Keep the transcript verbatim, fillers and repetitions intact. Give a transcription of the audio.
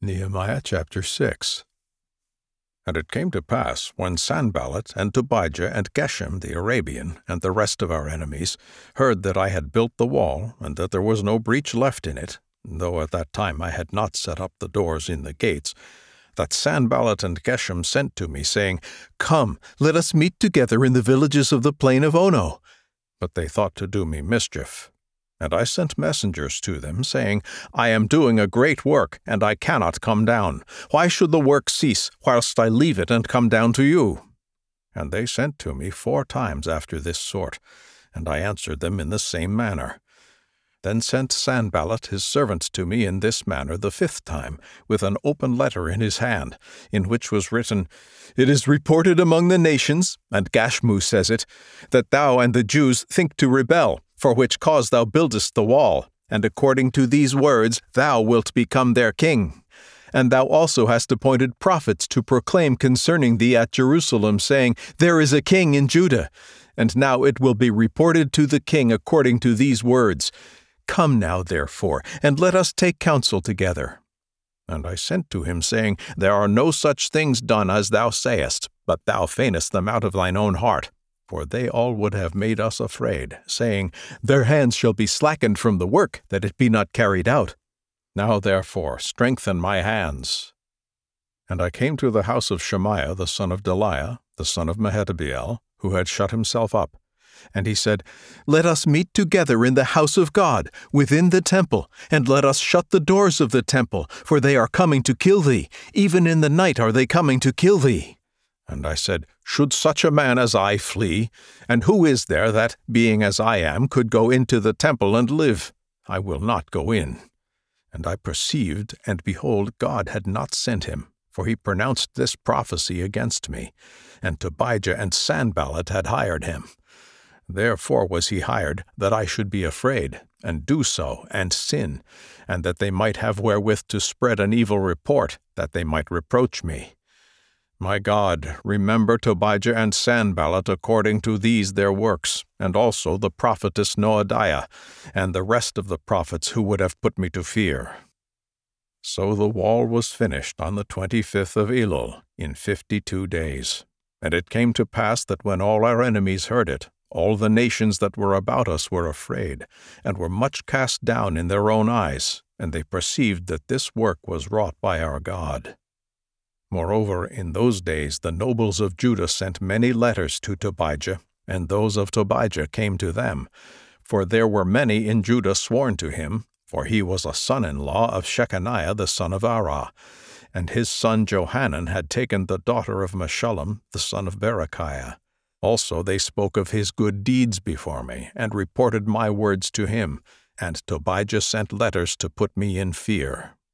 Nehemiah chapter six. And it came to pass, when Sanballat and Tobijah and Geshem the Arabian and the rest of our enemies heard that I had built the wall, and that there was no breach left in it, though at that time I had not set up the doors in the gates, that Sanballat and Geshem sent to me, saying, Come, let us meet together in the villages of the plain of Ono. But they thought to do me mischief. And I sent messengers to them, saying, I am doing a great work, and I cannot come down. Why should the work cease, whilst I leave it and come down to you? And they sent to me four times after this sort, and I answered them in the same manner. Then sent Sanballat his servant to me in this manner the fifth time, with an open letter in his hand, in which was written, It is reported among the nations, and Gashmu says it, that thou and the Jews think to rebel, for which cause thou buildest the wall, and according to these words thou wilt become their king. And thou also hast appointed prophets to proclaim concerning thee at Jerusalem, saying, There is a king in Judah. And now it will be reported to the king according to these words. Come now, therefore, and let us take counsel together. And I sent to him, saying, There are no such things done as thou sayest, but thou feignest them out of thine own heart. For they all would have made us afraid, saying, Their hands shall be slackened from the work, that it be not carried out. Now therefore strengthen my hands. And I came to the house of Shemaiah the son of Delaiah, the son of Mehetabeel, who had shut himself up. And he said, Let us meet together in the house of God, within the temple, and let us shut the doors of the temple, for they are coming to kill thee. Even in the night are they coming to kill thee. And I said, Should such a man as I flee? And who is there that, being as I am, could go into the temple and live? I will not go in. And I perceived, and behold, God had not sent him, for he pronounced this prophecy against me, and Tobijah and Sanballat had hired him. Therefore was he hired, that I should be afraid, and do so, and sin, and that they might have wherewith to spread an evil report, that they might reproach me. My God, remember Tobijah and Sanballat according to these their works, and also the prophetess Noadiah, and the rest of the prophets who would have put me to fear. So the wall was finished on the twenty-fifth of Elul, in fifty-two days. And it came to pass that when all our enemies heard it, all the nations that were about us were afraid, and were much cast down in their own eyes, and they perceived that this work was wrought by our God. Moreover, in those days the nobles of Judah sent many letters to Tobijah, and those of Tobijah came to them. For there were many in Judah sworn to him, for he was a son-in-law of Shechaniah the son of Arah, and his son Johanan had taken the daughter of Meshullam the son of Berechiah. Also they spoke of his good deeds before me, and reported my words to him, and Tobijah sent letters to put me in fear.